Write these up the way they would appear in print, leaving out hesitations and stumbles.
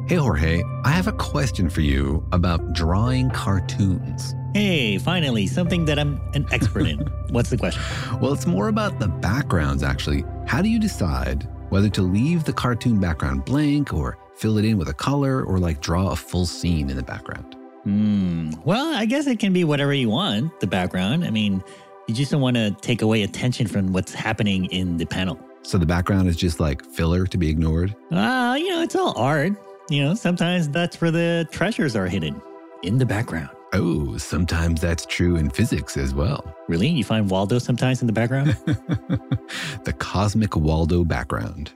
Hey, Jorge, I have a question for you about drawing cartoons. Hey, finally, something that I'm an expert in. What's the question? Well, it's more about the backgrounds, actually. How do you decide whether to leave the cartoon background blank or fill it in with a color or draw a full scene in the background? Well, I guess it can be whatever you want, the background. I mean, you just don't want to take away attention from what's happening in the panel. So the background is just filler to be ignored? It's all art. Sometimes that's where the treasures are hidden, in the background. Oh, sometimes that's true in physics as well. Really? You find Waldo sometimes in the background? The cosmic Waldo background.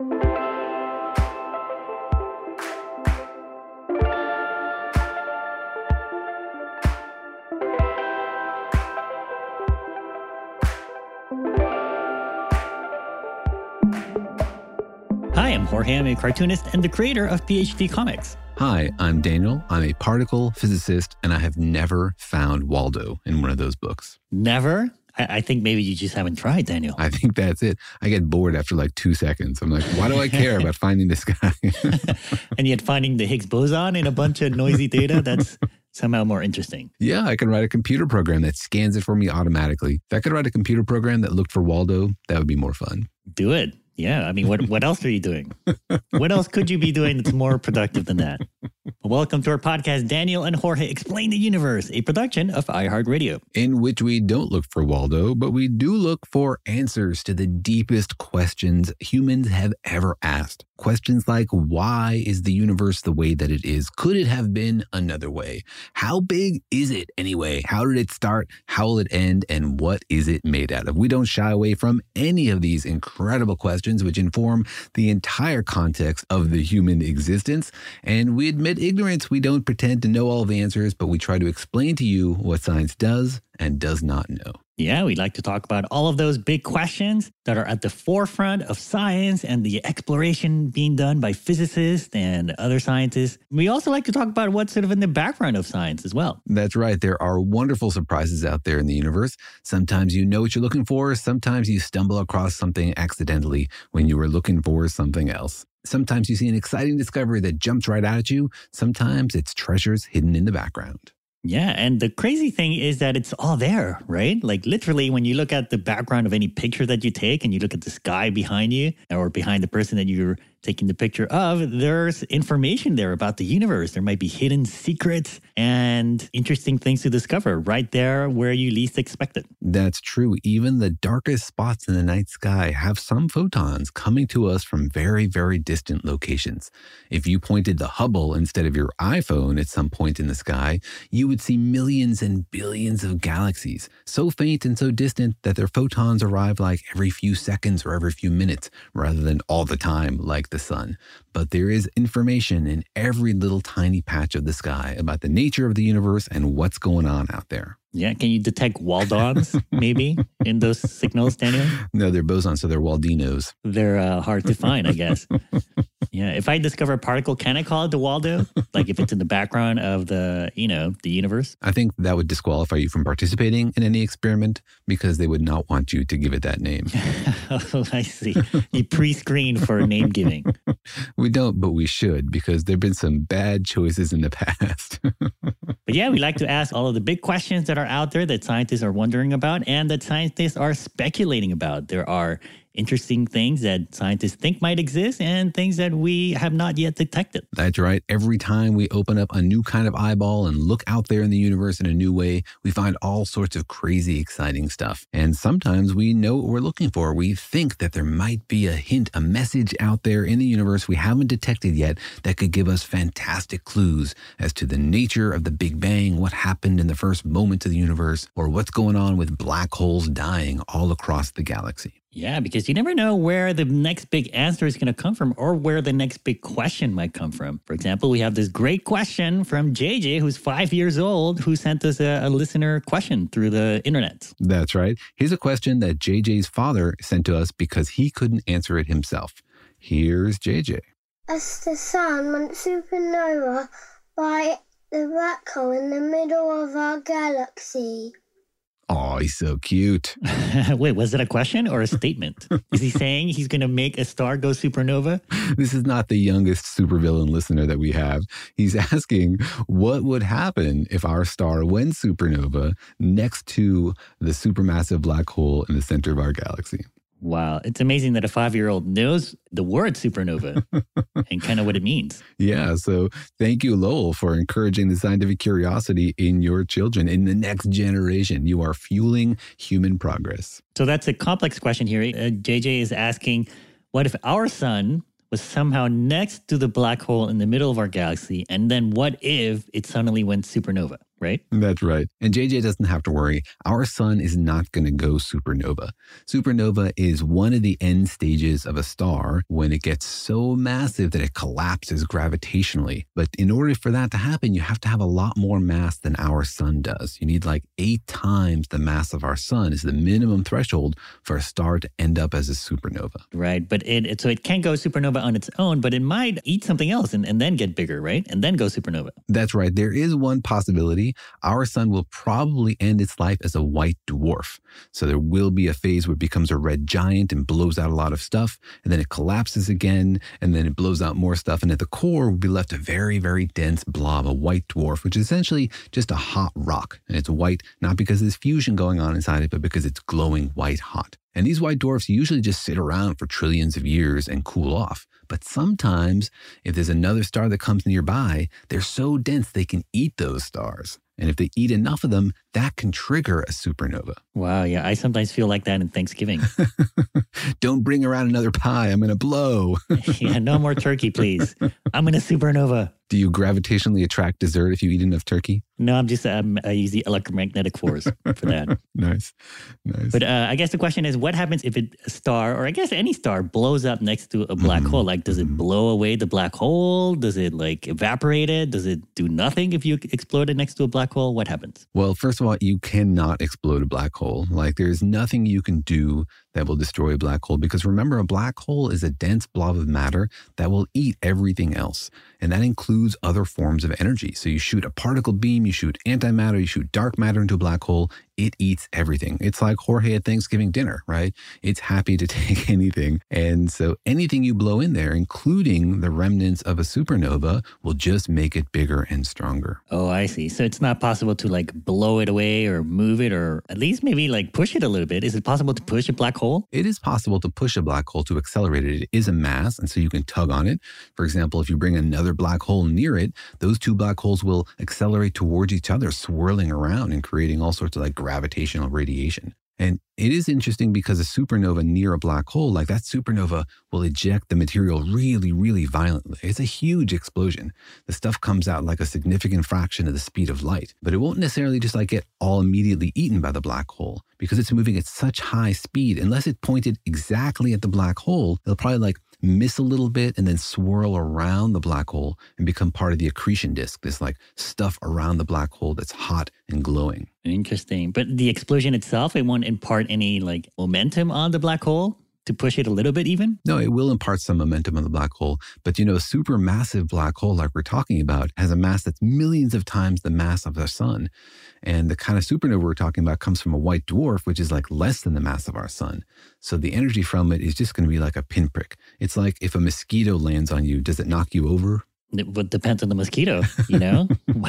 Hi, I'm Jorge. I'm a cartoonist and the creator of PhD Comics. Hi, I'm Daniel. I'm a particle physicist, and I have never found Waldo in one of those books. Never? I think maybe you just haven't tried, Daniel. I think that's it. I get bored after 2 seconds. I'm like, why do I care about finding this guy? And yet finding the Higgs boson in a bunch of noisy data, that's somehow more interesting. Yeah, I can write a computer program that scans it for me automatically. If I could write a computer program that looked for Waldo, that would be more fun. Do it. Yeah, I mean, what else are you doing? What else could you be doing that's more productive than that? Welcome to our podcast, Daniel and Jorge Explain the Universe, a production of iHeartRadio. In which we don't look for Waldo, but we do look for answers to the deepest questions humans have ever asked. Questions like, why is the universe the way that it is? Could it have been another way? How big is it anyway? How did it start? How will it end? And what is it made out of? We don't shy away from any of these incredible questions, which inform the entire context of the human existence. And we admit ignorance. We don't pretend to know all the answers, but we try to explain to you what science does and does not know. Yeah, we'd like to talk about all of those big questions that are at the forefront of science and the exploration being done by physicists and other scientists. We also like to talk about what's sort of in the background of science as well. That's right. There are wonderful surprises out there in the universe. Sometimes you know what you're looking for. Sometimes you stumble across something accidentally when you were looking for something else. Sometimes you see an exciting discovery that jumps right out at you. Sometimes it's treasures hidden in the background. Yeah, and the crazy thing is that it's all there, right? Literally, when you look at the background of any picture that you take and you look at the sky behind you or behind the person that you're taking the picture of, there's information there about the universe. There might be hidden secrets and interesting things to discover right there where you least expect it. That's true. Even the darkest spots in the night sky have some photons coming to us from very, very distant locations. If you pointed the Hubble instead of your iPhone at some point in the sky, you would see millions and billions of galaxies, so faint and so distant that their photons arrive every few seconds or every few minutes, rather than all the time like the sun. But there is information in every little tiny patch of the sky about the nature of the universe and what's going on out there. Yeah, can you detect Waldons maybe in those signals, Daniel? No, they're bosons, so they're Waldinos. They're hard to find, I guess. Yeah, if I discover a particle, can I call it the Waldo? If it's in the background of the universe? I think that would disqualify you from participating in any experiment because they would not want you to give it that name. Oh, I see. You pre-screen for name giving. We don't, but we should because there have been some bad choices in the past. But yeah, we like to ask all of the big questions that are out there that scientists are wondering about and that scientists are speculating about. There are interesting things that scientists think might exist and things that we have not yet detected. That's right. Every time we open up a new kind of eyeball and look out there in the universe in a new way, we find all sorts of crazy, exciting stuff. And sometimes we know what we're looking for. We think that there might be a hint, a message out there in the universe we haven't detected yet that could give us fantastic clues as to the nature of the Big Bang, what happened in the first moments of the universe, or what's going on with black holes dying all across the galaxy. Yeah, because you never know where the next big answer is going to come from or where the next big question might come from. For example, we have this great question from JJ, who's 5 years old, who sent us a listener question through the internet. That's right. Here's a question that JJ's father sent to us because he couldn't answer it himself. Here's JJ. As the sun went supernova by the black hole in the middle of our galaxy. Oh, he's so cute. Wait, was it a question or a statement? Is he saying he's going to make a star go supernova? This is not the youngest supervillain listener that we have. He's asking what would happen if our star went supernova next to the supermassive black hole in the center of our galaxy. Wow. It's amazing that a 5-year-old knows the word supernova and kind of what it means. Yeah. So thank you, Lowell, for encouraging the scientific curiosity in your children, in the next generation. You are fueling human progress. So that's a complex question here. JJ is asking, what if our sun was somehow next to the black hole in the middle of our galaxy? And then what if it suddenly went supernova, right? That's right. And JJ doesn't have to worry. Our sun is not going to go supernova. Supernova is one of the end stages of a star when it gets so massive that it collapses gravitationally. But in order for that to happen, you have to have a lot more mass than our sun does. You need like 8 times the mass of our sun is the minimum threshold for a star to end up as a supernova. Right. But so it can't go supernova on its own, but it might eat something else and then get bigger, right? And then go supernova. That's right. There is one possibility. Our sun will probably end its life as a white dwarf. So there will be a phase where it becomes a red giant and blows out a lot of stuff, and then it collapses again, and then it blows out more stuff. And at the core will be left a very, very dense blob, a white dwarf, which is essentially just a hot rock. And it's white, not because there's fusion going on inside it, but because it's glowing white hot. And these white dwarfs usually just sit around for trillions of years and cool off. But sometimes, if there's another star that comes nearby, they're so dense they can eat those stars. And if they eat enough of them, that can trigger a supernova. Wow, yeah, I sometimes feel like that in Thanksgiving. Don't bring around another pie. I'm going to blow. Yeah, no more turkey, please. I'm in a supernova. Do you gravitationally attract dessert if you eat enough turkey? No, I use the electromagnetic force for that. Nice. But I guess the question is, what happens if a star, or I guess any star, blows up next to a black hole? Like, does it blow away the black hole? Does it like evaporate it? Does it do nothing if you explode it next to a black hole? What happens? Well, first of all, you cannot explode a black hole. Like, there's nothing you can do that will destroy a black hole. Because remember, a black hole is a dense blob of matter that will eat everything else. And that includes other forms of energy. So you shoot a particle beam, you shoot antimatter, you shoot dark matter into a black hole, it eats everything. It's like Jorge at Thanksgiving dinner, right? It's happy to take anything. And so anything you blow in there, including the remnants of a supernova, will just make it bigger and stronger. Oh, I see. So it's not possible to like blow it away or move it, or at least maybe like push it a little bit. Is it possible to push a black hole? It is possible to push a black hole to accelerate it. It is a mass, and so you can tug on it. For example, if you bring another black hole near it, those two black holes will accelerate towards each other, swirling around and creating all sorts of like gravitational radiation. And it is interesting because a supernova near a black hole, like that supernova will eject the material really, really violently. It's a huge explosion. The stuff comes out like a significant fraction of the speed of light, but it won't necessarily just like get all immediately eaten by the black hole because it's moving at such high speed. Unless it pointed exactly at the black hole, it'll probably like miss a little bit and then swirl around the black hole and become part of the accretion disk, this like stuff around the black hole that's hot and glowing. Interesting. But the explosion itself, it won't impart any like momentum on the black hole to push it a little bit even? No, it will impart some momentum on the black hole. But you know, a supermassive black hole like we're talking about has a mass that's millions of times the mass of the sun. And the kind of supernova we're talking about comes from a white dwarf, which is like less than the mass of our sun. So the energy from it is just going to be like a pinprick. It's like if a mosquito lands on you, does it knock you over? It depends on the mosquito, you know?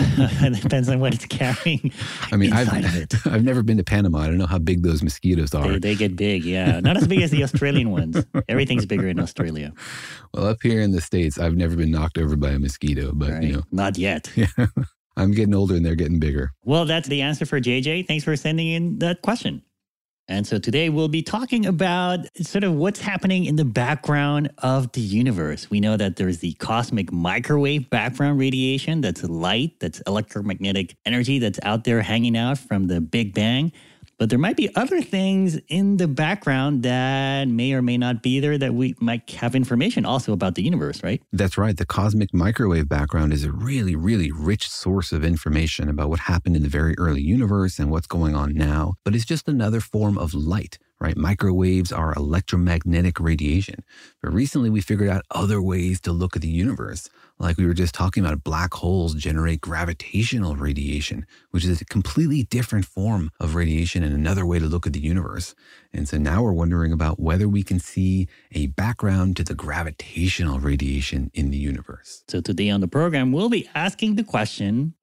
It depends on what it's carrying. I mean, inside of it. I've never been to Panama. I don't know how big those mosquitoes are. They get big, yeah. Not as big as the Australian ones. Everything's bigger in Australia. Well, up here in the States, I've never been knocked over by a mosquito, but right. you know. Not yet. Yeah. I'm getting older and they're getting bigger. Well, that's the answer for JJ. Thanks for sending in that question. And so today we'll be talking about sort of what's happening in the background of the universe. We know that there's the cosmic microwave background radiation. That's light, that's electromagnetic energy that's out there hanging out from the Big Bang. But there might be other things in the background that may or may not be there that we might have information also about the universe, right? That's right. The cosmic microwave background is a really, really rich source of information about what happened in the very early universe and what's going on now. But it's just another form of light, right? Microwaves are electromagnetic radiation. But recently we figured out other ways to look at the universe. Like we were just talking about, black holes generate gravitational radiation, which is a completely different form of radiation and another way to look at the universe. And so now we're wondering about whether we can see a background to the gravitational radiation in the universe. So today on the program, we'll be asking the question,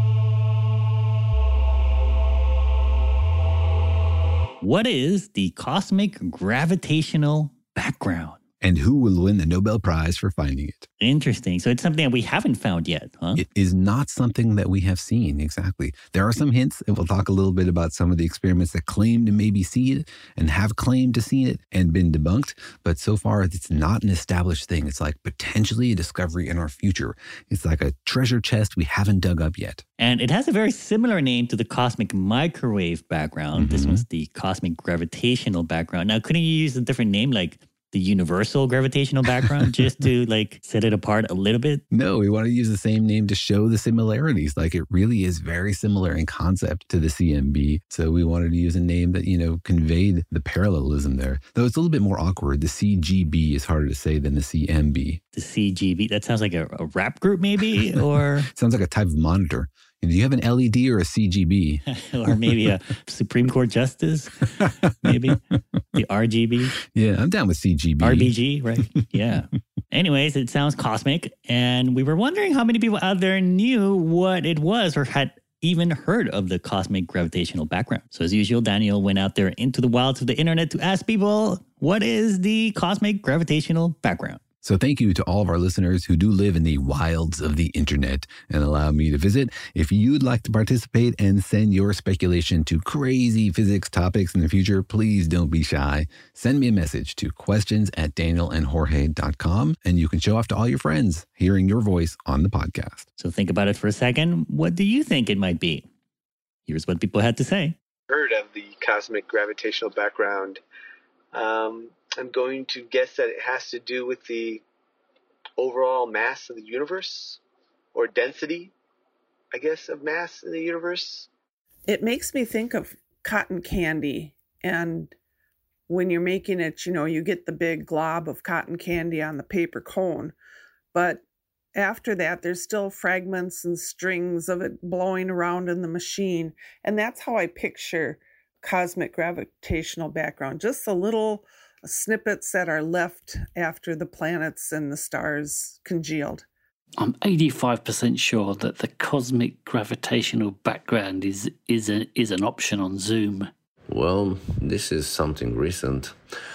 what is the cosmic gravitational background? And who will win the Nobel Prize for finding it? Interesting. So it's something that we haven't found yet, huh? It is not something that we have seen, exactly. There are some hints, and we'll talk a little bit about some of the experiments that claim to maybe see it and have claimed to see it and been debunked. But so far, it's not an established thing. It's like potentially a discovery in our future. It's like a treasure chest we haven't dug up yet. And it has a very similar name to the cosmic microwave background. This one's the cosmic gravitational background. Now, couldn't you use a different name like the universal gravitational background just to like set it apart a little bit? No, we want to use the same name to show the similarities. Like it really is very similar in concept to the CMB. So we wanted to use a name that, conveyed the parallelism there. Though it's a little bit more awkward. The CGB is harder to say than the CMB. The CGB, that sounds like a rap group maybe, or? Sounds like a type of monitor. Do you have an LED or a CGB? Or maybe a Supreme Court Justice? Maybe the RGB? Yeah, I'm down with CGB. RBG, right? Yeah. Anyways, it sounds cosmic. And we were wondering how many people out there knew what it was or had even heard of the cosmic gravitational background. So as usual, Daniel went out there into the wilds of the internet to ask people, what is the cosmic gravitational background? So thank you to all of our listeners who do live in the wilds of the internet and allow me to visit. If you'd like to participate and send your speculation to crazy physics topics in the future, please don't be shy. Send me a message to questions@danielandjorge.com and you can show off to all your friends hearing your voice on the podcast. So think about it for a second. What do you think it might be? Here's what people had to say. Heard of the cosmic gravitational background. I'm going to guess that it has to do with the overall mass of the universe, or density, I guess, of mass in the universe. It makes me think of cotton candy. And when you're making it, you get the big glob of cotton candy on the paper cone. But after that, there's still fragments and strings of it blowing around in the machine. And that's how I picture cosmic gravitational background. Just the little snippets that are left after the planets and the stars congealed. I'm 85% sure that the cosmic gravitational background is an option on Zoom. Well, this is something recent.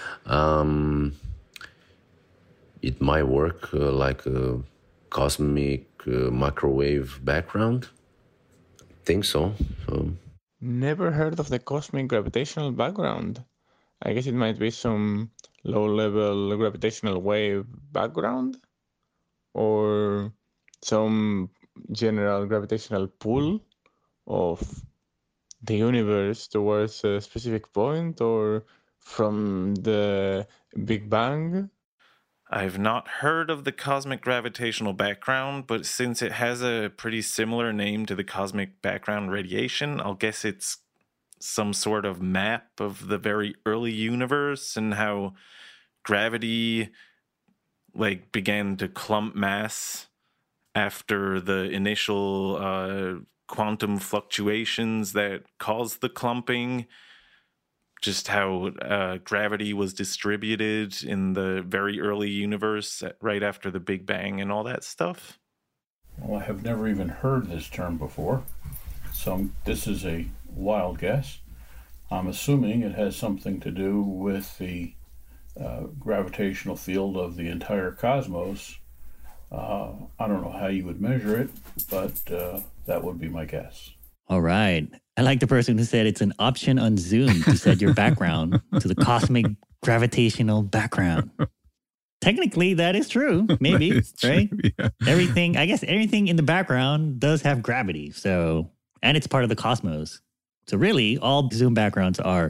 It might work like a cosmic microwave background. Think so. Never heard of the cosmic gravitational background. I guess it might be some low-level gravitational wave background, or some general gravitational pull of the universe towards a specific point, or from the Big Bang. I've not heard of the cosmic gravitational background, but since it has a pretty similar name to the cosmic background radiation, I'll guess it's some sort of map of the very early universe and how gravity began to clump mass after the initial quantum fluctuations that caused the clumping. Just how gravity was distributed in the very early universe right after the Big Bang and all that stuff. Well, I have never even heard this term before, so this is a wild guess. I'm assuming it has something to do with the gravitational field of the entire cosmos. I don't know how you would measure it, but that would be my guess. All right. I like the person who said it's an option on Zoom to set your background to the cosmic gravitational background. Technically, that is true. Maybe, is right? True, yeah. Everything in the background does have gravity. So, and it's part of the cosmos. So really, all Zoom backgrounds are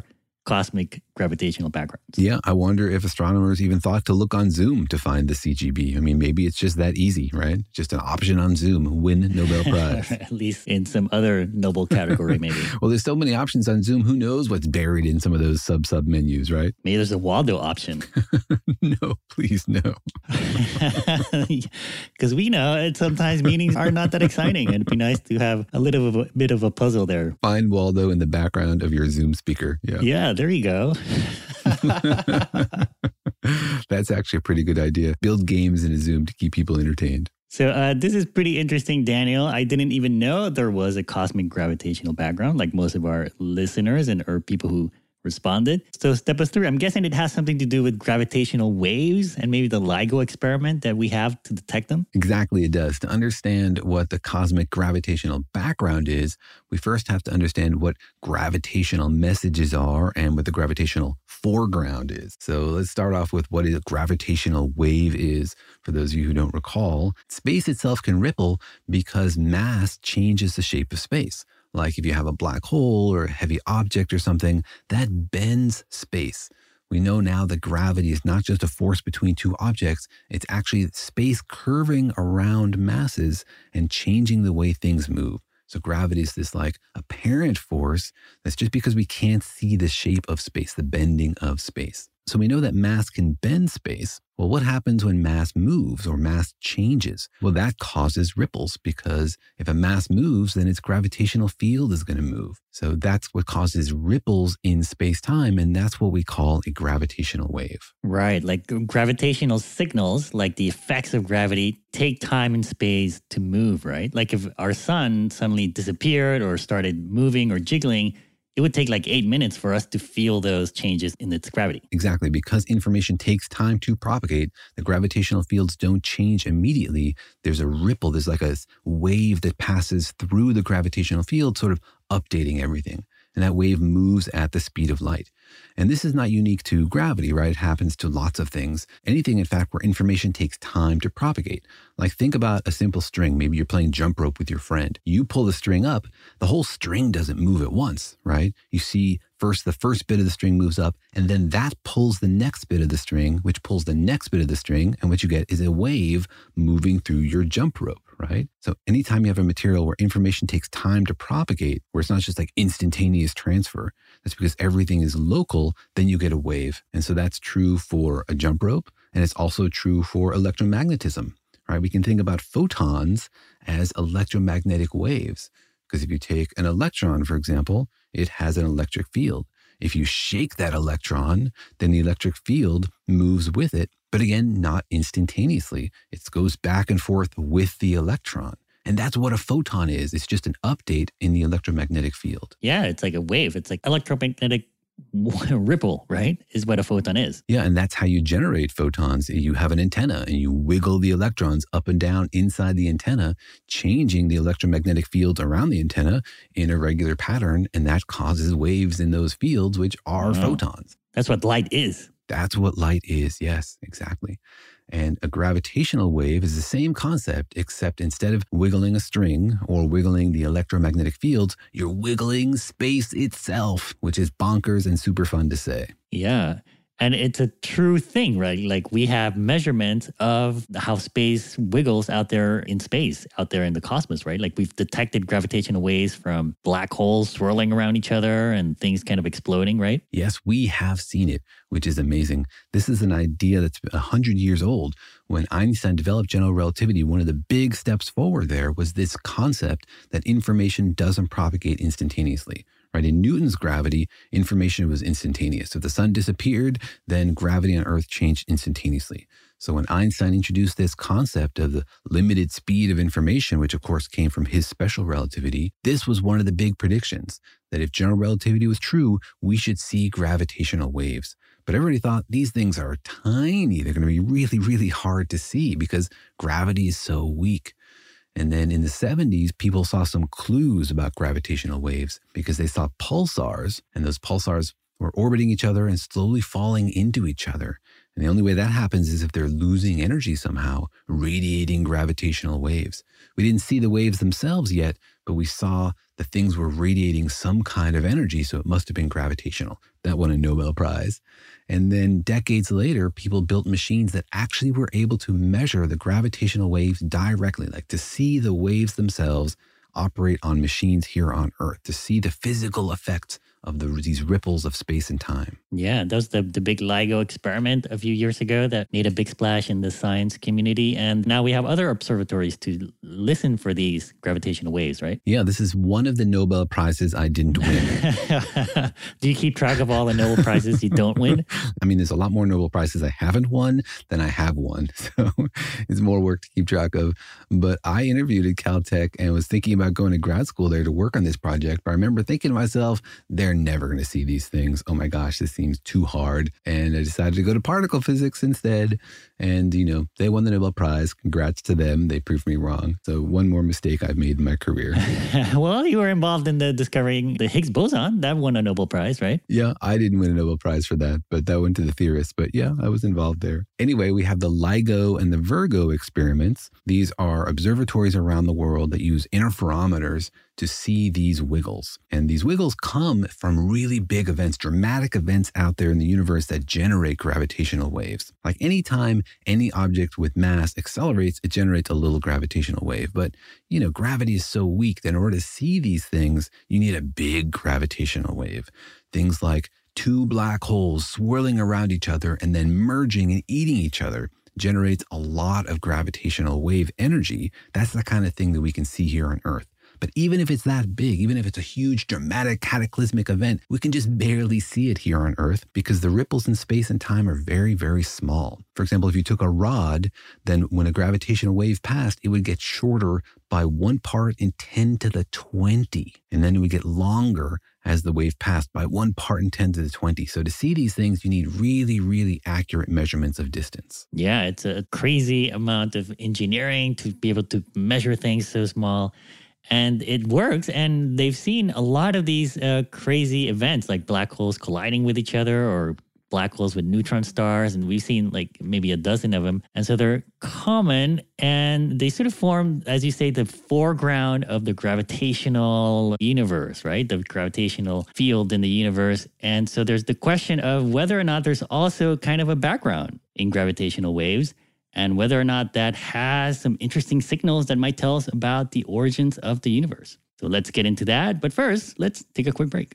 cosmic gravitational backgrounds. Yeah, I wonder if astronomers even thought to look on Zoom to find the CGB. I mean, maybe it's just that easy, right? Just an option on Zoom, win Nobel Prize. At least in some other Nobel category, maybe. Well, there's so many options on Zoom. Who knows what's buried in some of those sub menus, right? Maybe there's a Waldo option. No, please, no. Because we know sometimes meetings are not that exciting. And it'd be nice to have a little bit of a puzzle there. Find Waldo in the background of your Zoom speaker. Yeah, there you go. That's actually a pretty good idea. Build games in a Zoom to keep people entertained. So this is pretty interesting, Daniel. I didn't even know there was a cosmic gravitational background like most of our listeners or people who responded. So step us through. I'm guessing it has something to do with gravitational waves and maybe the LIGO experiment that we have to detect them. Exactly, it does. To understand what the cosmic gravitational background is, we first have to understand what gravitational messages are and what the gravitational foreground is. So let's start off with what a gravitational wave is. For those of you who don't recall, space itself can ripple because mass changes the shape of space. Like if you have a black hole or a heavy object or something, that bends space. We know now that gravity is not just a force between two objects, it's actually space curving around masses and changing the way things move. So gravity is this like apparent force that's just because we can't see the shape of space, the bending of space. So we know that mass can bend space. Well, what happens when mass moves or mass changes? Well, that causes ripples because if a mass moves, then its gravitational field is going to move. So that's what causes ripples in space-time, and that's what we call a gravitational wave. Right, like gravitational signals, like the effects of gravity, take time and space to move, right? Like if our sun suddenly disappeared or started moving or jiggling, it would take like 8 minutes for us to feel those changes in its gravity. Exactly. Because information takes time to propagate, the gravitational fields don't change immediately. There's a ripple. There's like a wave that passes through the gravitational field, sort of updating everything. And that wave moves at the speed of light. And this is not unique to gravity, right? It happens to lots of things. Anything, in fact, where information takes time to propagate. Like think about a simple string. Maybe you're playing jump rope with your friend. You pull the string up, the whole string doesn't move at once, right? You see first the first bit of the string moves up, and then that pulls the next bit of the string, which pulls the next bit of the string, and what you get is a wave moving through your jump rope, right? So anytime you have a material where information takes time to propagate, where it's not just like instantaneous transfer, that's because everything is local, then you get a wave. And so that's true for a jump rope, and it's also true for electromagnetism, right? We can think about photons as electromagnetic waves. Because if you take an electron, for example, it has an electric field. If you shake that electron, then the electric field moves with it, but again, not instantaneously. It goes back and forth with the electron. And that's what a photon is. It's just an update in the electromagnetic field. Yeah, it's like a wave. It's like electromagnetic ripple, right? Is what a photon is. Yeah, and that's how you generate photons. You have an antenna and you wiggle the electrons up and down inside the antenna, changing the electromagnetic fields around the antenna in a regular pattern, and that causes waves in those fields, which are photons. That's what light is. That's what light is. Yes, exactly. And a gravitational wave is the same concept, except instead of wiggling a string or wiggling the electromagnetic fields, you're wiggling space itself, which is bonkers and super fun to say. Yeah. And it's a true thing, right? Like we have measurements of how space wiggles out there in space, out there in the cosmos, right? Like we've detected gravitational waves from black holes swirling around each other and things kind of exploding, right? Yes, we have seen it, which is amazing. This is an idea that's 100 years old. When Einstein developed general relativity, one of the big steps forward there was this concept that information doesn't propagate instantaneously. Right? In Newton's gravity, information was instantaneous. If the sun disappeared, then gravity on Earth changed instantaneously. So when Einstein introduced this concept of the limited speed of information, which of course came from his special relativity, this was one of the big predictions, that if general relativity was true, we should see gravitational waves. But everybody thought these things are tiny. They're going to be really, really hard to see because gravity is so weak. And then in the 70s, people saw some clues about gravitational waves because they saw pulsars, and those pulsars were orbiting each other and slowly falling into each other. And the only way that happens is if they're losing energy somehow, radiating gravitational waves. We didn't see the waves themselves yet, but we saw that things were radiating some kind of energy, so it must have been gravitational. That won a Nobel Prize. And then decades later, people built machines that actually were able to measure the gravitational waves directly, like to see the waves themselves operate on machines here on Earth, to see the physical effects of these ripples of space and time. Yeah, that was the big LIGO experiment a few years ago that made a big splash in the science community. And now we have other observatories to listen for these gravitational waves, right? Yeah, this is one of the Nobel Prizes I didn't win. Do you keep track of all the Nobel Prizes you don't win? I mean, there's a lot more Nobel Prizes I haven't won than I have won. So it's more work to keep track of. But I interviewed at Caltech and was thinking about going to grad school there to work on this project. But I remember thinking to myself, they're never going to see these things. Oh my gosh, this seems too hard. And I decided to go to particle physics instead. And, you know, they won the Nobel Prize. Congrats to them. They proved me wrong. So one more mistake I've made in my career. Well, you were involved in the discovering the Higgs boson. That won a Nobel Prize, right? Yeah, I didn't win a Nobel Prize for that, but that went to the theorists. But yeah, I was involved there. Anyway, we have the LIGO and the Virgo experiments. These are observatories around the world that use interferometers to see these wiggles. And these wiggles come from really big events, dramatic events out there in the universe that generate gravitational waves. Like anytime any object with mass accelerates, it generates a little gravitational wave. But, you know, gravity is so weak that in order to see these things, you need a big gravitational wave. Things like two black holes swirling around each other and then merging and eating each other generates a lot of gravitational wave energy. That's the kind of thing that we can see here on Earth. But even if it's that big, even if it's a huge, dramatic, cataclysmic event, we can just barely see it here on Earth because the ripples in space and time are very, very small. For example, if you took a rod, then when a gravitational wave passed, it would get shorter by 1 part in 10 to the 20. And then it would get longer as the wave passed by 1 part in 10 to the 20. So to see these things, you need really, really accurate measurements of distance. Yeah, it's a crazy amount of engineering to be able to measure things so small. And it works. And they've seen a lot of these crazy events like black holes colliding with each other or black holes with neutron stars. And we've seen like maybe a dozen of them. And so they're common and they sort of form, as you say, the foreground of the gravitational universe, right? The gravitational field in the universe. And so there's the question of whether or not there's also kind of a background in gravitational waves, and whether or not that has some interesting signals that might tell us about the origins of the universe. So let's get into that. But first, let's take a quick break.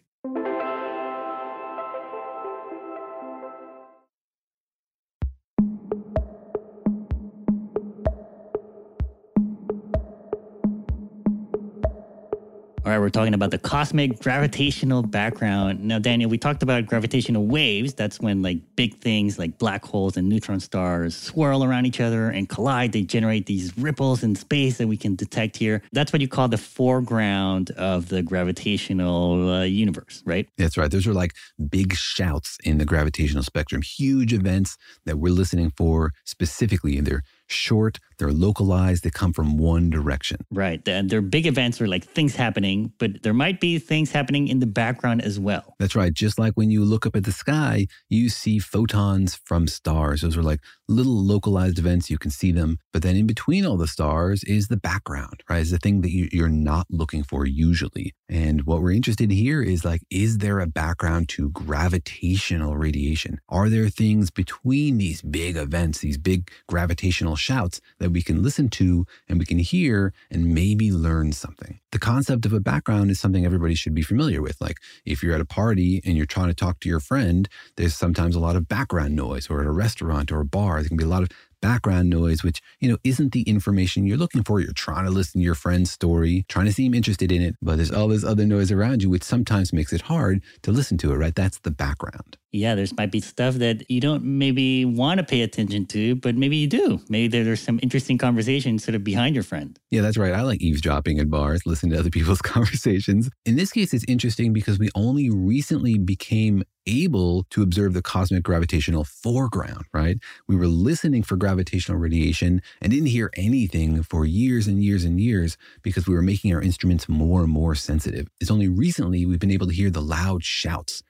All right, we're talking about the cosmic gravitational background. Now, Daniel, we talked about gravitational waves. That's when like big things like black holes and neutron stars swirl around each other and collide. They generate these ripples in space that we can detect here. That's what you call the foreground of the gravitational universe, right? That's right. Those are like big shouts in the gravitational spectrum, huge events that we're listening for specifically. They're short, they're localized, they come from one direction. Right. They're big events or like things happening, but there might be things happening in the background as well. That's right. Just like when you look up at the sky, you see photons from stars. Those are like little localized events. You can see them. But then in between all the stars is the background, right? Is the thing that you're not looking for usually. And what we're interested in here is like, is there a background to gravitational radiation? Are there things between these big events, these big gravitational shouts that we can listen to and we can hear and maybe learn something? The concept of a background is something everybody should be familiar with. Like if you're at a party and you're trying to talk to your friend, there's sometimes a lot of background noise, or at a restaurant or a bar, there can be a lot of background noise, which, you know, isn't the information you're looking for. You're trying to listen to your friend's story, trying to seem interested in it, but there's all this other noise around you, which sometimes makes it hard to listen to it, right? That's the background. Yeah, there's might be stuff that you don't maybe want to pay attention to, but maybe you do. Maybe there's some interesting conversation sort of behind your friend. Yeah, that's right. I like eavesdropping at bars, listening to other people's conversations. In this case, it's interesting because we only recently became able to observe the cosmic gravitational foreground, right? We were listening for gravitational radiation and didn't hear anything for years and years and years because we were making our instruments more and more sensitive. It's only recently we've been able to hear the loud shouts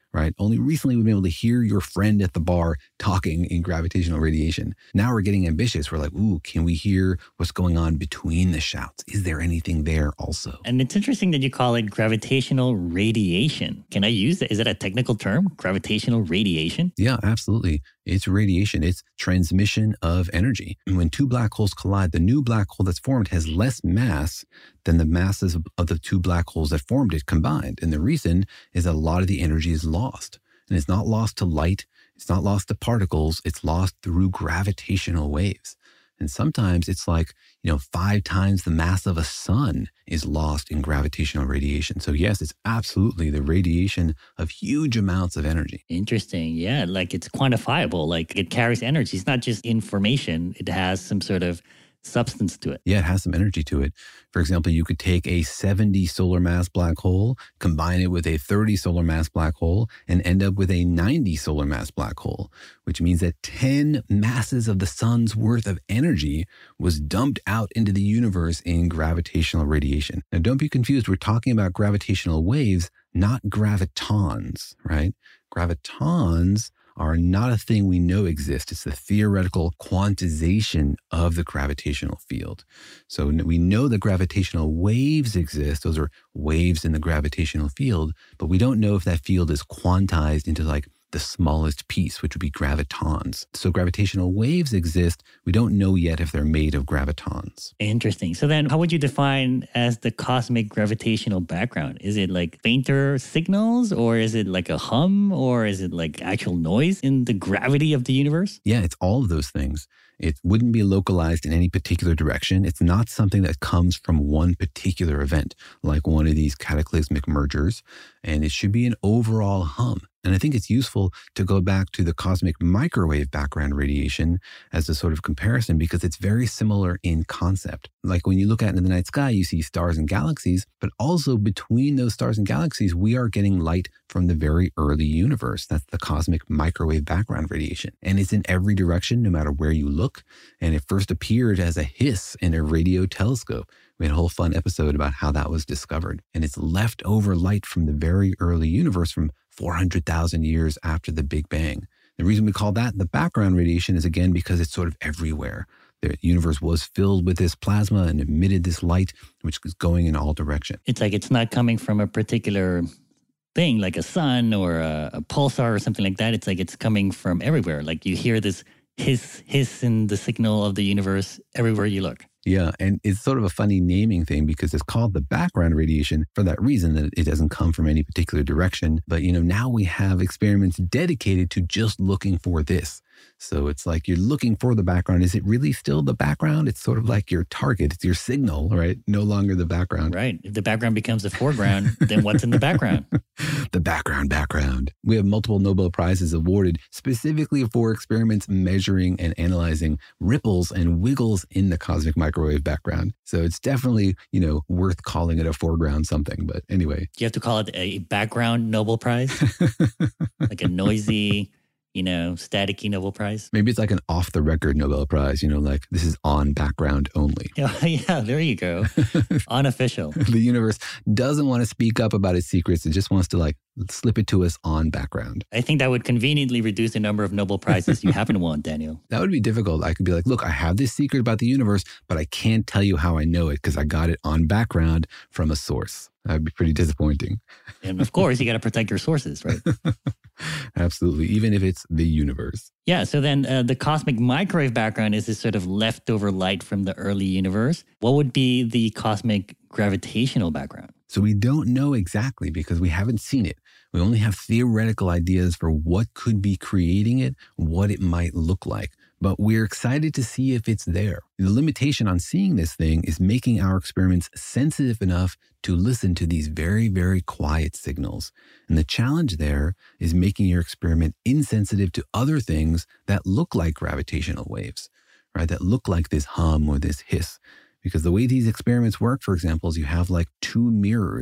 right? Only recently we've been able to hear your friend at the bar talking in gravitational radiation. Now we're getting ambitious. We're like, ooh, can we hear what's going on between the shouts? Is there anything there also? And it's interesting that you call it gravitational radiation. Can I use that? Is that a technical term? Gravitational radiation? Yeah, absolutely. It's radiation. It's transmission of energy. And when two black holes collide, the new black hole that's formed has less mass than the masses of the two black holes that formed it combined. And the reason is that a lot of the energy is lost. And it's not lost to light. It's not lost to particles. It's lost through gravitational waves. And sometimes it's like, 5 times the mass of a sun is lost in gravitational radiation. So yes, it's absolutely the radiation of huge amounts of energy. Interesting. Yeah, like it's quantifiable. Like it carries energy. It's not just information. It has some sort of substance to it. Yeah, it has some energy to it. For example, you could take a 70 solar mass black hole, combine it with a 30 solar mass black hole, and end up with a 90 solar mass black hole, which means that 10 masses of the sun's worth of energy was dumped out into the universe in gravitational radiation. Now, don't be confused. We're talking about gravitational waves, not gravitons, right? Gravitons are not a thing we know exists. It's the theoretical quantization of the gravitational field. So we know that gravitational waves exist. Those are waves in the gravitational field, but we don't know if that field is quantized into like the smallest piece, which would be gravitons. So gravitational waves exist. We don't know yet if they're made of gravitons. Interesting. So then how would you define as the cosmic gravitational background? Is it like fainter signals, or is it like a hum, or is it like actual noise in the gravity of the universe? Yeah, it's all of those things. It wouldn't be localized in any particular direction. It's not something that comes from one particular event, like one of these cataclysmic mergers. And it should be an overall hum. And I think it's useful to go back to the cosmic microwave background radiation as a sort of comparison, because it's very similar in concept. Like when you look out into the night sky, you see stars and galaxies, but also between those stars and galaxies, we are getting light from the very early universe. That's the cosmic microwave background radiation. And it's in every direction, no matter where you look. And it first appeared as a hiss in a radio telescope. We had a whole fun episode about how that was discovered. And it's leftover light from the very early universe from 400,000 years after the Big Bang. The reason we call that the background radiation is, again, because it's sort of everywhere. The universe was filled with this plasma and emitted this light, which is going in all directions. It's like it's not coming from a particular thing, like a sun or a pulsar or something like that. It's like it's coming from everywhere. Like you hear this hiss in the signal of the universe everywhere you look. Yeah, and it's sort of a funny naming thing because it's called the background radiation for that reason, that it doesn't come from any particular direction. But, now we have experiments dedicated to just looking for this. So it's like you're looking for the background. Is it really still the background? It's sort of like your target. It's your signal, right? No longer the background. Right. If the background becomes the foreground, then what's in the background? The background. We have multiple Nobel Prizes awarded specifically for experiments measuring and analyzing ripples and wiggles in the cosmic microwave background. So it's definitely, worth calling it a foreground something. But anyway. You have to call it a background Nobel Prize? Like a noisy, staticky Nobel Prize? Maybe it's like an off-the-record Nobel Prize, like this is on background only. Yeah, there you go. Unofficial. The universe doesn't want to speak up about its secrets. It just wants to slip it to us on background. I think that would conveniently reduce the number of Nobel Prizes you haven't won, Daniel. That would be difficult. I could be like, look, I have this secret about the universe, but I can't tell you how I know it because I got it on background from a source. That would be pretty disappointing. And of course, you got to protect your sources, right? Absolutely, even if it's the universe. Yeah, so then the cosmic microwave background is this sort of leftover light from the early universe. What would be the cosmic gravitational background? So we don't know exactly because we haven't seen it. We only have theoretical ideas for what could be creating it, what it might look like. But we're excited to see if it's there. The limitation on seeing this thing is making our experiments sensitive enough to listen to these very, very quiet signals. And the challenge there is making your experiment insensitive to other things that look like gravitational waves, right? That look like this hum or this hiss. Because the way these experiments work, for example, is you have like two mirrors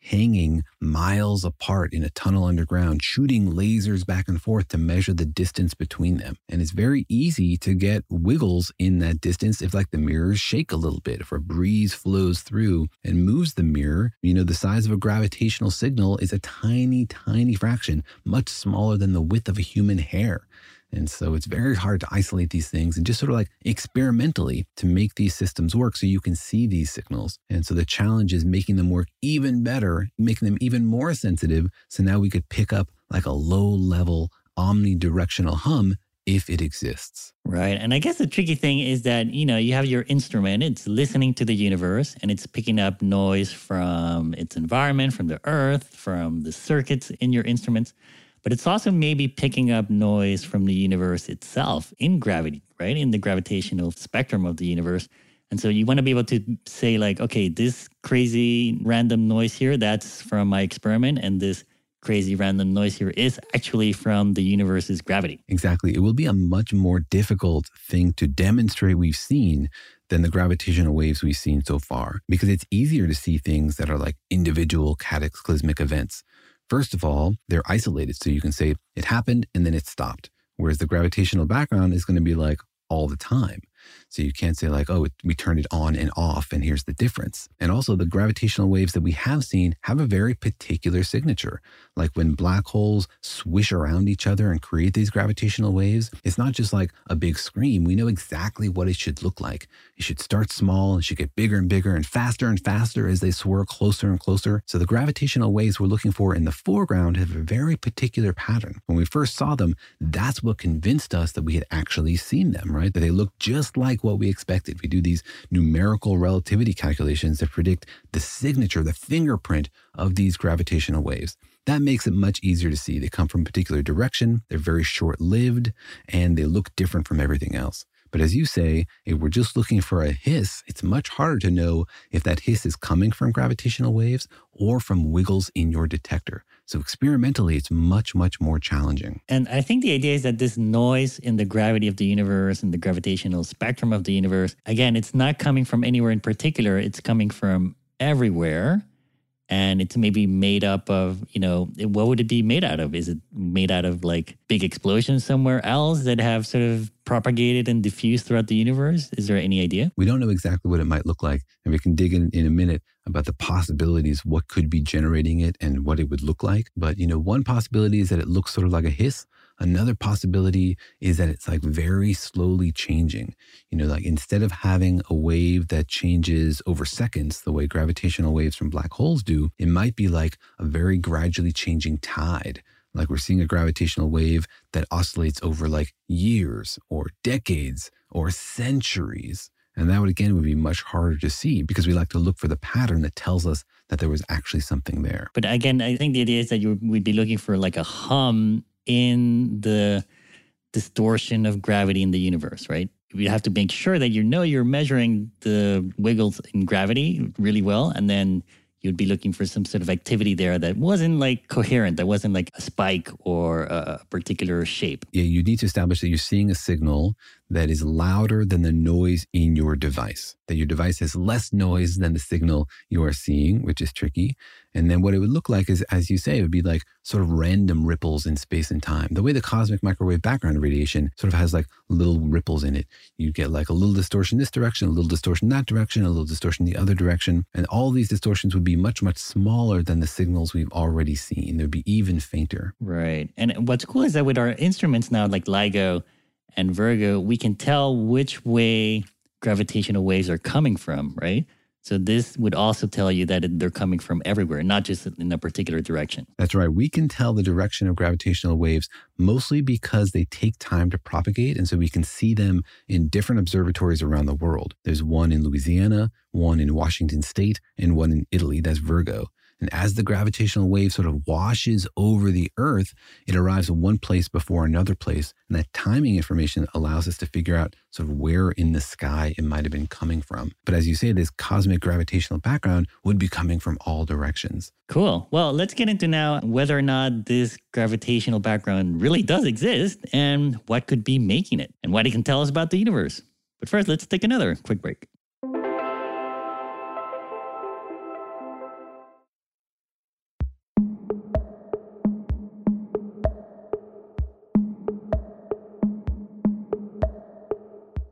hanging miles apart in a tunnel underground, shooting lasers back and forth to measure the distance between them. And it's very easy to get wiggles in that distance if like the mirrors shake a little bit, if a breeze flows through and moves the mirror. The size of a gravitational signal is a tiny, tiny fraction, much smaller than the width of a human hair. And so it's very hard to isolate these things and just sort of like experimentally to make these systems work so you can see these signals. And so the challenge is making them work even better, making them even more sensitive. So now we could pick up like a low-level omnidirectional hum if it exists. Right. And I guess the tricky thing is that, you have your instrument, it's listening to the universe and it's picking up noise from its environment, from the earth, from the circuits in your instruments. But it's also maybe picking up noise from the universe itself in gravity, right? In the gravitational spectrum of the universe. And so you want to be able to say like, okay, this crazy random noise here, that's from my experiment. And this crazy random noise here is actually from the universe's gravity. Exactly. It will be a much more difficult thing to demonstrate we've seen than the gravitational waves we've seen so far, because it's easier to see things that are like individual cataclysmic events. First of all, they're isolated, so you can say it happened and then it stopped. Whereas the gravitational background is going to be like all the time. So you can't say like, oh, we turned it on and off and here's the difference. And also the gravitational waves that we have seen have a very particular signature. Like when black holes swish around each other and create these gravitational waves, it's not just like a big scream. We know exactly what it should look like. It should start small, it should get bigger and bigger and faster as they swirl closer and closer. So the gravitational waves we're looking for in the foreground have a very particular pattern. When we first saw them, that's what convinced us that we had actually seen them, right? That they look just like what we expected. We do these numerical relativity calculations that predict the signature, the fingerprint of these gravitational waves. That makes it much easier to see. They come from a particular direction, they're very short-lived, and they look different from everything else. But as you say, if we're just looking for a hiss, it's much harder to know if that hiss is coming from gravitational waves or from wiggles in your detector. So experimentally, it's much, much more challenging. And I think the idea is that this noise in the gravity of the universe and the gravitational spectrum of the universe, again, it's not coming from anywhere in particular. It's coming from everywhere. And it's maybe made up of, what would it be made out of? Is it made out of like big explosions somewhere else that have sort of propagated and diffused throughout the universe? Is there any idea? We don't know exactly what it might look like. And we can dig in a minute about the possibilities, what could be generating it and what it would look like. But, one possibility is that it looks sort of like a hiss. Another possibility is that it's like very slowly changing. Like instead of having a wave that changes over seconds, the way gravitational waves from black holes do, it might be like a very gradually changing tide. Like we're seeing a gravitational wave that oscillates over like years or decades or centuries. And that would be much harder to see because we like to look for the pattern that tells us that there was actually something there. But again, I think the idea is that we'd be looking for like a hum in the distortion of gravity in the universe, right? You have to make sure that you're measuring the wiggles in gravity really well, and then you'd be looking for some sort of activity there that wasn't like coherent, that wasn't like a spike or a particular shape. Yeah, you need to establish that you're seeing a signal that is louder than the noise in your device, that your device has less noise than the signal you are seeing, which is tricky. And then what it would look like is, as you say, it would be like sort of random ripples in space and time. The way the cosmic microwave background radiation sort of has like little ripples in it. You get like a little distortion this direction, a little distortion that direction, a little distortion the other direction. And all these distortions would be much, much smaller than the signals we've already seen. They'd be even fainter. Right. And what's cool is that with our instruments now, like LIGO and Virgo, we can tell which way gravitational waves are coming from, right? So this would also tell you that they're coming from everywhere, not just in a particular direction. That's right. We can tell the direction of gravitational waves mostly because they take time to propagate. And so we can see them in different observatories around the world. There's one in Louisiana, one in Washington State, and one in Italy. That's Virgo. And as the gravitational wave sort of washes over the Earth, it arrives in one place before another place. And that timing information allows us to figure out sort of where in the sky it might have been coming from. But as you say, this cosmic gravitational background would be coming from all directions. Cool. Well, let's get into now whether or not this gravitational background really does exist and what could be making it and what it can tell us about the universe. But first, let's take another quick break.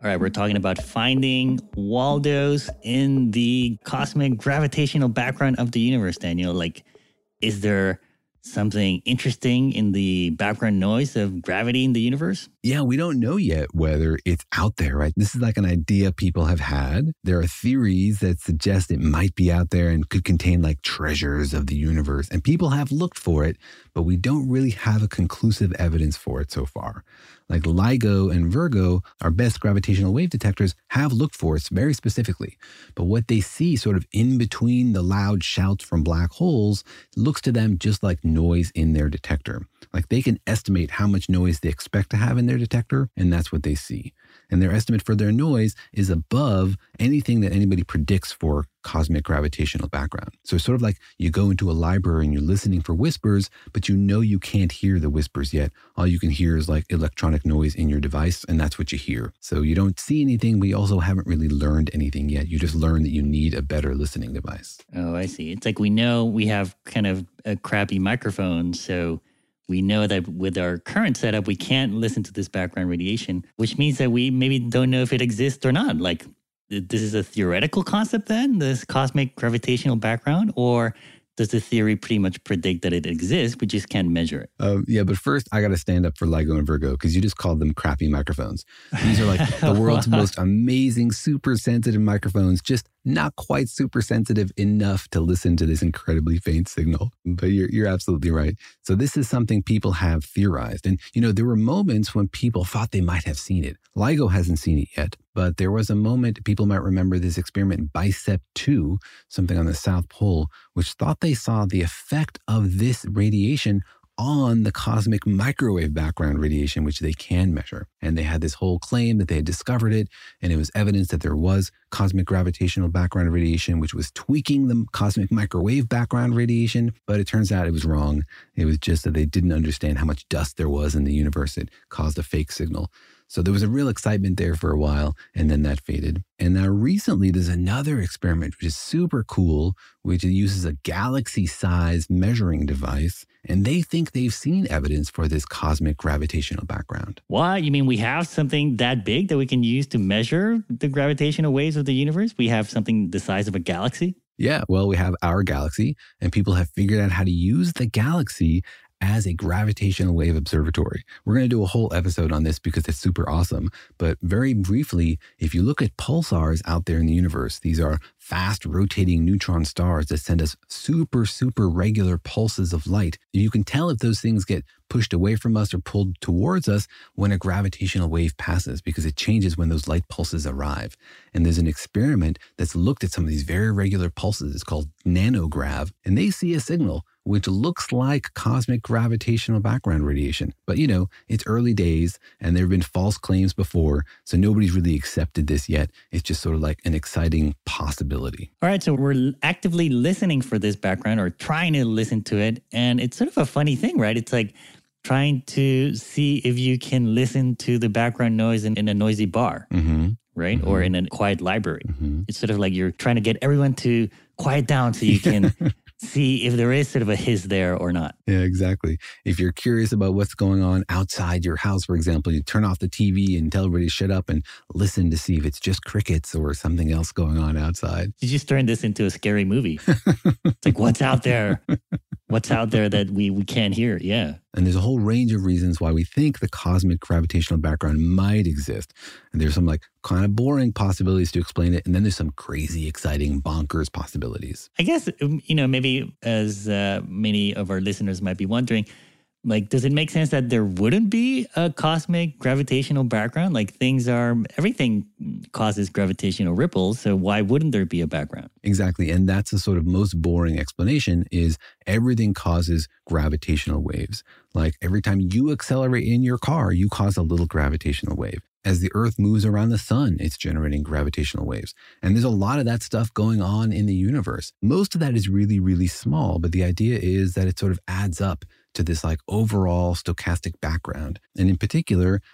All right, we're talking about finding Waldos in the cosmic gravitational background of the universe, Daniel. Like, is there something interesting in the background noise of gravity in the universe? Yeah, we don't know yet whether it's out there, right? This is like an idea people have had. There are theories that suggest it might be out there and could contain like treasures of the universe. And people have looked for it, but we don't really have a conclusive evidence for it so far. Like LIGO and Virgo, our best gravitational wave detectors, have looked for it very specifically. But what they see sort of in between the loud shouts from black holes looks to them just like noise in their detector. Like they can estimate how much noise they expect to have in their detector, and that's what they see. And their estimate for their noise is above anything that anybody predicts for cosmic gravitational background. So it's sort of like you go into a library and you're listening for whispers, but you know you can't hear the whispers yet. All you can hear is like electronic noise in your device, and that's what you hear. So you don't see anything, but you also haven't really learned anything yet. You just learn that you need a better listening device. Oh, I see. It's like we know we have kind of a crappy microphone, so we know that with our current setup, we can't listen to this background radiation, which means that we maybe don't know if it exists or not. Like, this is a theoretical concept then, this cosmic gravitational background, or does the theory pretty much predict that it exists, we just can't measure it? Yeah, but first I got to stand up for LIGO and Virgo because you just called them crappy microphones. These are like the world's most amazing, super sensitive microphones, just not quite super sensitive enough to listen to this incredibly faint signal. But you're absolutely right. So this is something people have theorized. And, you know, there were moments when people thought they might have seen it. LIGO hasn't seen it yet, but there was a moment, people might remember this experiment BICEP 2, something on the South Pole, which thought they saw the effect of this radiation on the cosmic microwave background radiation, which they can measure. And they had this whole claim that they had discovered it, and it was evidence that there was cosmic gravitational background radiation, which was tweaking the cosmic microwave background radiation. But it turns out it was wrong. It was just that they didn't understand how much dust there was in the universe. It caused a fake signal. So there was a real excitement there for a while, and then that faded. And now recently, there's another experiment, which is super cool, which uses a galaxy-sized measuring device, and they think they've seen evidence for this cosmic gravitational background. What? You mean we have something that big that we can use to measure the gravitational waves of the universe? We have something the size of a galaxy? Yeah, well, we have our galaxy, and people have figured out how to use the galaxy as a gravitational wave observatory. We're going to do a whole episode on this because it's super awesome. But very briefly, if you look at pulsars out there in the universe, these are fast rotating neutron stars that send us super, super regular pulses of light. You can tell if those things get pushed away from us or pulled towards us when a gravitational wave passes, because it changes when those light pulses arrive. And there's an experiment that's looked at some of these very regular pulses. It's called nanograv, and they see a signal which looks like cosmic gravitational background radiation. But, you know, it's early days and there have been false claims before, so nobody's really accepted this yet. It's just sort of like an exciting possibility. All right, so we're actively listening for this background or trying to listen to it. And it's sort of a funny thing, right? It's like trying to see if you can listen to the background noise in a noisy bar, right? Mm-hmm. Or in a quiet library. Mm-hmm. It's sort of like you're trying to get everyone to quiet down so you can see if there is sort of a hiss there or not. Yeah, exactly. If you're curious about what's going on outside your house, for example, you turn off the TV and tell everybody to shut up and listen to see if it's just crickets or something else going on outside. You just turned this into a scary movie. It's like, what's out there? What's out there that we can't hear? Yeah. And there's a whole range of reasons why we think the cosmic gravitational background might exist. And there's some like kind of boring possibilities to explain it. And then there's some crazy, exciting, bonkers possibilities. I guess, you know, maybe as many of our listeners might be wondering, like, does it make sense that there wouldn't be a cosmic gravitational background? Like everything causes gravitational ripples. So why wouldn't there be a background? Exactly. And that's the sort of most boring explanation is everything causes gravitational waves. Like every time you accelerate in your car, you cause a little gravitational wave. As the Earth moves around the sun, it's generating gravitational waves. And there's a lot of that stuff going on in the universe. Most of that is really, really small, but the idea is that it sort of adds up to this like overall stochastic background. And in particular,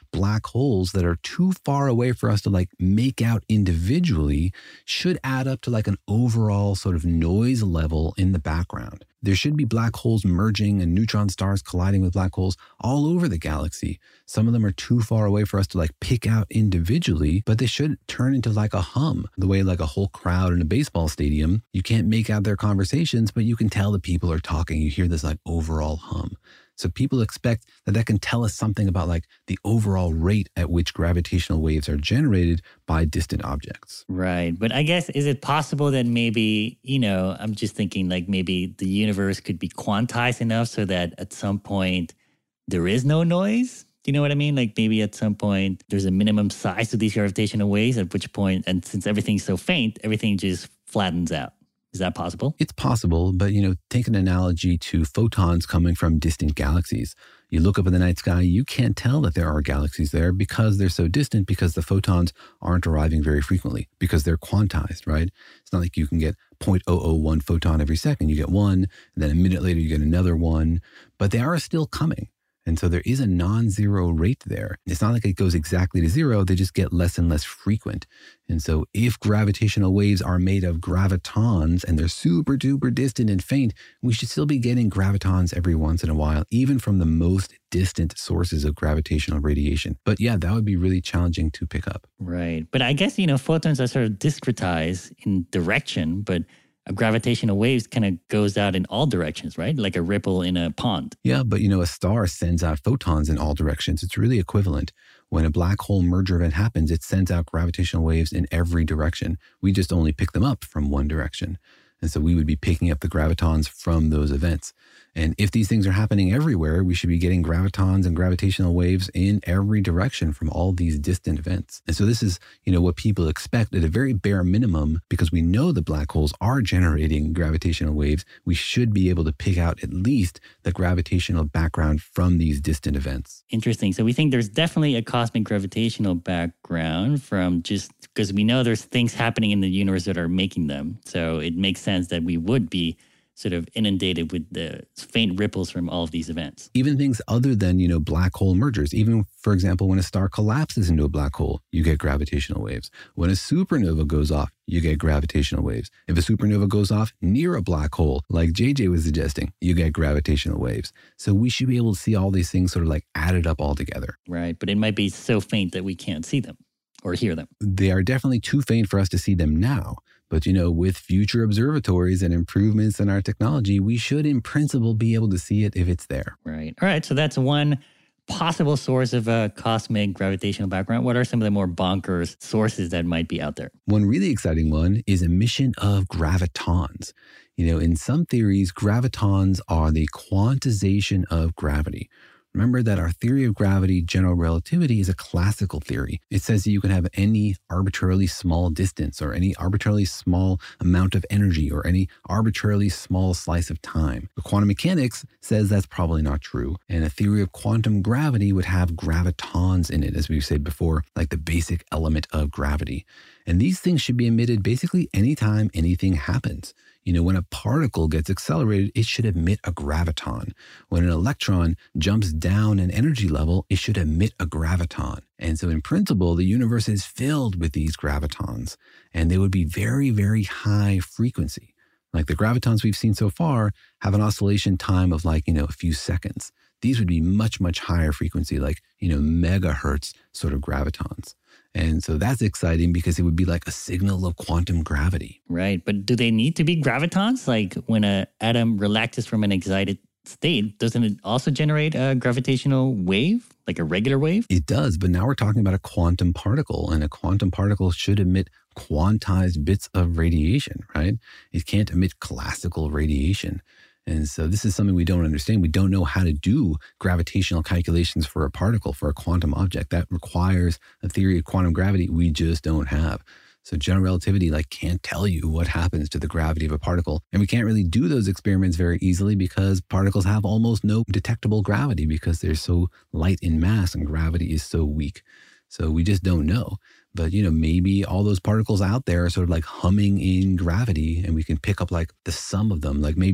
black holes that are too far away for us to like make out individually should add up to like an overall sort of noise level in the background. There should be black holes merging and neutron stars colliding with black holes all over the galaxy. Some of them are too far away for us to like pick out individually, but they should turn into like a hum. The way like a whole crowd in a baseball stadium, you can't make out their conversations, but you can tell the people are talking. You hear this like overall hum. So people expect that that can tell us something about like the overall rate at which gravitational waves are generated by distant objects. Right. But I guess, is it possible that maybe, I'm just thinking like maybe the universe could be quantized enough so that at some point there is no noise? Do you know what I mean? Like maybe at some point there's a minimum size to these gravitational waves, at which point, and since everything's so faint, everything just flattens out. Is that possible? It's possible, but take an analogy to photons coming from distant galaxies. You look up in the night sky, you can't tell that there are galaxies there because they're so distant, because the photons aren't arriving very frequently, because they're quantized, right? It's not like you can get 0.001 photon every second. You get one, and then a minute later you get another one, but they are still coming. And so there is a non-zero rate there. It's not like it goes exactly to zero. They just get less and less frequent. And so if gravitational waves are made of gravitons and they're super duper distant and faint, we should still be getting gravitons every once in a while, even from the most distant sources of gravitational radiation. But yeah, that would be really challenging to pick up. Right. But I guess, photons are sort of discretized in direction, but gravitational waves kind of goes out in all directions, right? Like a ripple in a pond. Yeah, but a star sends out photons in all directions. It's really equivalent. When a black hole merger event happens, it sends out gravitational waves in every direction. We just only pick them up from one direction. And so we would be picking up the gravitons from those events. And if these things are happening everywhere, we should be getting gravitons and gravitational waves in every direction from all these distant events. And so this is, what people expect at a very bare minimum, because we know that black holes are generating gravitational waves. We should be able to pick out at least the gravitational background from these distant events. Interesting. So we think there's definitely a cosmic gravitational background from just because we know there's things happening in the universe that are making them. So it makes sense that we would be sort of inundated with the faint ripples from all of these events. Even things other than, black hole mergers. Even, for example, when a star collapses into a black hole, you get gravitational waves. When a supernova goes off, you get gravitational waves. If a supernova goes off near a black hole, like JJ was suggesting, you get gravitational waves. So we should be able to see all these things sort of like added up all together. Right, but it might be so faint that we can't see them or hear them. They are definitely too faint for us to see them now. But, with future observatories and improvements in our technology, we should in principle be able to see it if it's there. Right. All right. So that's one possible source of a cosmic gravitational background. What are some of the more bonkers sources that might be out there? One really exciting one is emission of gravitons. In some theories, gravitons are the quantization of gravity. Remember that our theory of gravity, general relativity, is a classical theory. It says that you can have any arbitrarily small distance or any arbitrarily small amount of energy or any arbitrarily small slice of time. But quantum mechanics says that's probably not true. And a theory of quantum gravity would have gravitons in it, as we've said before, like the basic element of gravity. And these things should be emitted basically anytime anything happens. When a particle gets accelerated, it should emit a graviton. When an electron jumps down an energy level, it should emit a graviton. And so in principle, the universe is filled with these gravitons, and they would be very, very high frequency. Like the gravitons we've seen so far have an oscillation time of like, a few seconds. These would be much, much higher frequency, like, megahertz sort of gravitons. And so that's exciting because it would be like a signal of quantum gravity. Right. But do they need to be gravitons? Like when an atom relaxes from an excited state, doesn't it also generate a gravitational wave, like a regular wave? It does. But now we're talking about a quantum particle, and a quantum particle should emit quantized bits of radiation, right? It can't emit classical radiation. And so this is something we don't understand. We don't know how to do gravitational calculations for a particle, for a quantum object. That requires a theory of quantum gravity we just don't have. So general relativity can't tell you what happens to the gravity of a particle. And we can't really do those experiments very easily because particles have almost no detectable gravity because they're so light in mass and gravity is so weak. So we just don't know. But, maybe all those particles out there are sort of like humming in gravity and we can pick up like the sum of them. Like maybe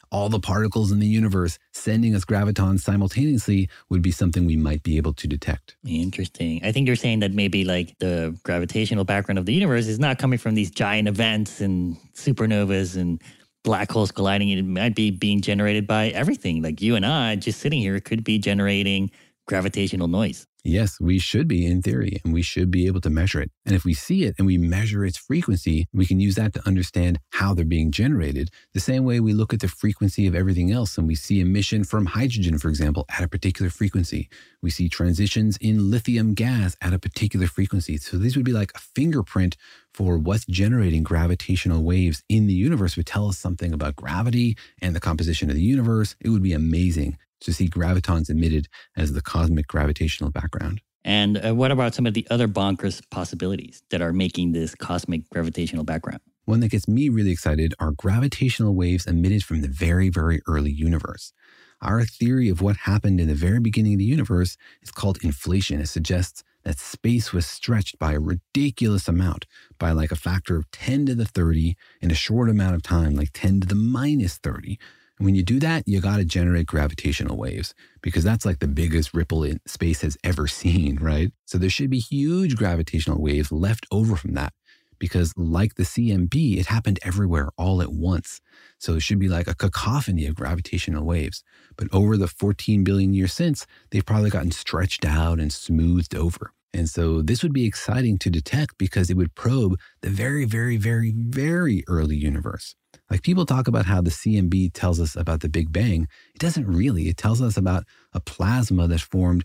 all the particles in the universe sending us gravitons simultaneously would be something we might be able to detect. Interesting. I think you're saying that maybe like the gravitational background of the universe is not coming from these giant events and supernovas and black holes colliding. It might be being generated by everything. Like you and I just sitting here could be generating gravitational noise. Yes, we should be in theory, and we should be able to measure it. And if we see it and we measure its frequency, we can use that to understand how they're being generated. The same way we look at the frequency of everything else and we see emission from hydrogen, for example, at a particular frequency. We see transitions in lithium gas at a particular frequency. So these would be like a fingerprint for what's generating gravitational waves in the universe, would tell us something about gravity and the composition of the universe. It would be amazing to see gravitons emitted as the cosmic gravitational background. And what about some of the other bonkers possibilities that are making this cosmic gravitational background? One that gets me really excited are gravitational waves emitted from the very, very early universe. Our theory of what happened in the very beginning of the universe is called inflation. It suggests that space was stretched by a ridiculous amount, by like a factor of 10 to the 30 in a short amount of time, like 10 to the minus 30. When you do that, you got to generate gravitational waves, because that's like the biggest ripple in space has ever seen, right? So there should be huge gravitational waves left over from that, because like the CMB, it happened everywhere all at once. So it should be like a cacophony of gravitational waves. But over the 14 billion years since, they've probably gotten stretched out and smoothed over. And so this would be exciting to detect, because it would probe the very, very, very, very early universe. Like people talk about how the CMB tells us about the Big Bang. It doesn't really. It tells us about a plasma that formed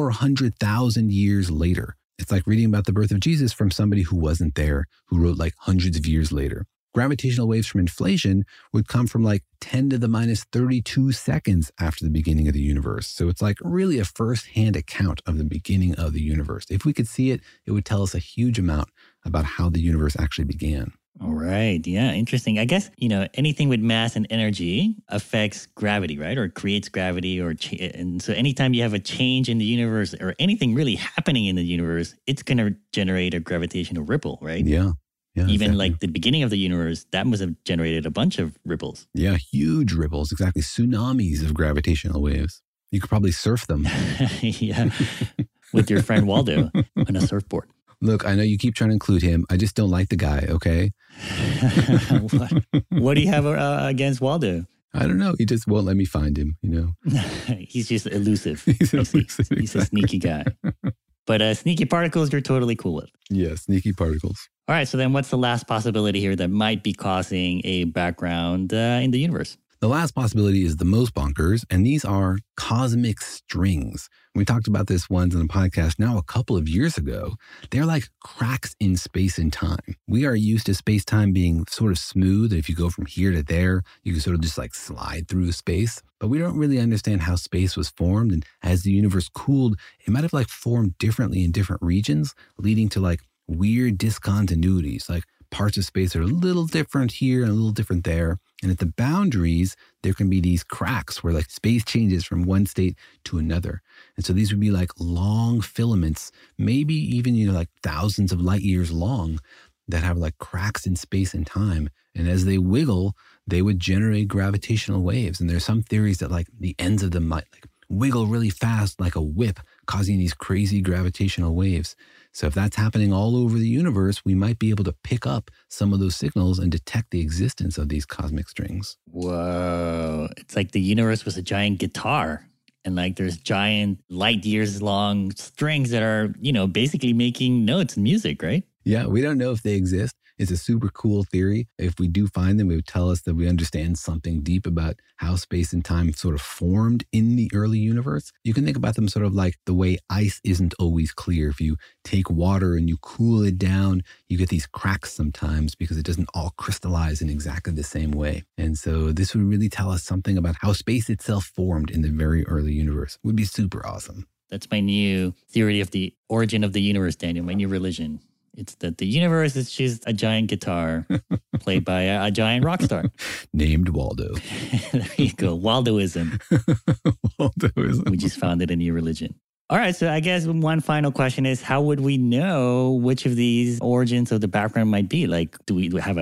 400,000 years later. It's like reading about the birth of Jesus from somebody who wasn't there, who wrote like hundreds of years later. Gravitational waves from inflation would come from like 10 to the minus 32 seconds after the beginning of the universe. So it's like really a first-hand account of the beginning of the universe. If we could see it, it would tell us a huge amount about how the universe actually began. All right. Yeah. Interesting. I guess, anything with mass and energy affects gravity, right? Or creates gravity and so anytime you have a change in the universe or anything really happening in the universe, it's going to generate a gravitational ripple, right? Yeah. Even exactly. like the beginning of the universe, that must have generated a bunch of ripples. Yeah. Huge ripples. Exactly. Tsunamis of gravitational waves. You could probably surf them. Yeah. With your friend Waldo on a surfboard. Look, I know you keep trying to include him. I just don't like the guy, okay? What do you have against Waldo? I don't know. He just won't let me find him, He's just elusive. He's elusive. He's a sneaky guy. But sneaky particles you're totally cool with. Yeah, sneaky particles. All right, so then what's the last possibility here that might be causing a background in the universe? The last possibility is the most bonkers, and these are cosmic strings. We talked about this once in a podcast now a couple of years ago. They're like cracks in space and time. We are used to space-time being sort of smooth. If you go from here to there, you can sort of just like slide through space. But we don't really understand how space was formed. And as the universe cooled, it might have like formed differently in different regions, leading to like weird discontinuities. Like parts of space are a little different here and a little different there. And at the boundaries, there can be these cracks where like space changes from one state to another. And so these would be like long filaments, maybe even, like thousands of light years long, that have like cracks in space and time. And as they wiggle, they would generate gravitational waves. And there's some theories that like the ends of them might like wiggle really fast like a whip, causing these crazy gravitational waves. So if that's happening all over the universe, we might be able to pick up some of those signals and detect the existence of these cosmic strings. Whoa. It's like the universe was a giant guitar. And like there's giant light years long strings that are, basically making notes and music, right? Yeah, we don't know if they exist. It's a super cool theory. If we do find them, it would tell us that we understand something deep about how space and time sort of formed in the early universe. You can think about them sort of like the way ice isn't always clear. If you take water and you cool it down, you get these cracks sometimes because it doesn't all crystallize in exactly the same way. And so this would really tell us something about how space itself formed in the very early universe. It would be super awesome. That's my new theory of the origin of the universe, Daniel, my new religion. It's that the universe is just a giant guitar played by a giant rock star. Named Waldo. There you go. Waldoism. Waldoism. We just found it a new religion. All right. So I guess one final question is, how would we know which of these origins of the background might be? Like, do we have a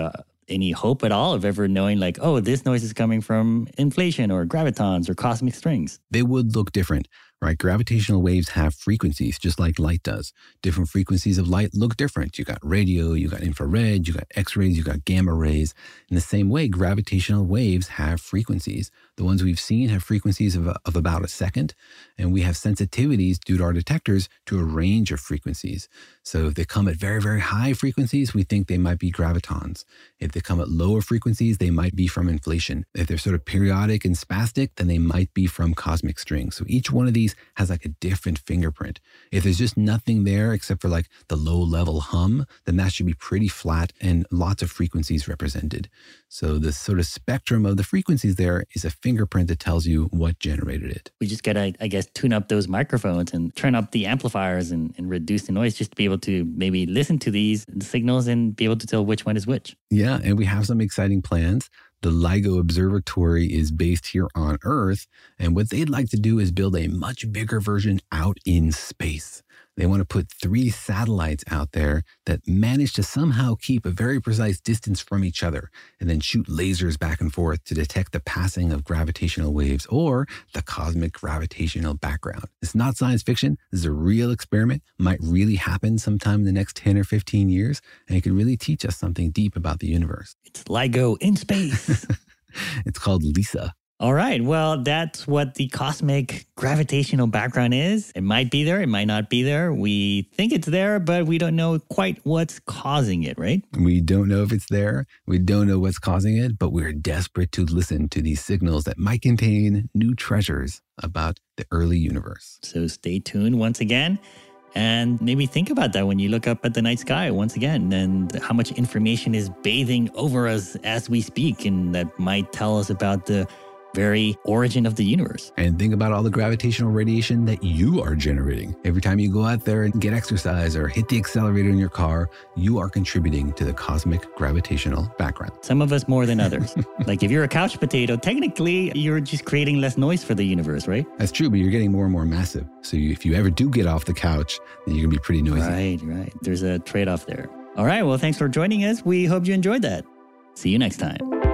any hope at all of ever knowing like, oh, this noise is coming from inflation or gravitons or cosmic strings? They would look different, right? Gravitational waves have frequencies just like light does. Different frequencies of light look different. You got radio, you got infrared, you got X-rays, you got gamma rays. In the same way, gravitational waves have frequencies. The ones we've seen have frequencies of about a second, and we have sensitivities due to our detectors to a range of frequencies. So if they come at very, very high frequencies, we think they might be gravitons. If they come at lower frequencies, they might be from inflation. If they're sort of periodic and spastic, then they might be from cosmic strings. So each one of these has like a different fingerprint. If there's just nothing there except for like the low level hum, then that should be pretty flat and lots of frequencies represented. So the sort of spectrum of the frequencies there is a fingerprint that tells you what generated it. We just got to, I guess, tune up those microphones and turn up the amplifiers and reduce the noise just to be able to maybe listen to these signals and be able to tell which one is which. Yeah, and we have some exciting plans. The LIGO Observatory is based here on Earth, and what they'd like to do is build a much bigger version out in space. They want to put 3 satellites out there that manage to somehow keep a very precise distance from each other and then shoot lasers back and forth to detect the passing of gravitational waves or the cosmic gravitational background. It's not science fiction. This is a real experiment. Might really happen sometime in the next 10 or 15 years, and it could really teach us something deep about the universe. It's LIGO in space. It's called LISA. All right. Well, that's what the cosmic gravitational background is. It might be there. It might not be there. We think it's there, but we don't know quite what's causing it, right? We don't know if it's there. We don't know what's causing it, but we're desperate to listen to these signals that might contain new treasures about the early universe. So stay tuned once again. And maybe think about that when you look up at the night sky once again and how much information is bathing over us as we speak. And that might tell us about the very origin of the universe. And think about all the gravitational radiation that you are generating. Every time you go out there and get exercise or hit the accelerator in your car, you are contributing to the cosmic gravitational background. Some of us more than others. Like if you're a couch potato, technically you're just creating less noise for the universe, right? That's true, but you're getting more and more massive. So if you ever do get off the couch, then you're going to be pretty noisy. Right. There's a trade-off there. All right. Well, thanks for joining us. We hope you enjoyed that. See you next time.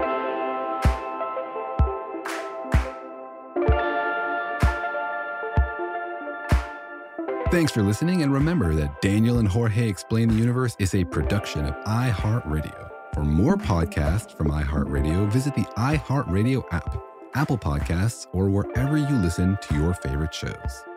Thanks for listening, and remember that Daniel and Jorge Explain the Universe is a production of iHeartRadio. For more podcasts from iHeartRadio, visit the iHeartRadio app, Apple Podcasts, or wherever you listen to your favorite shows.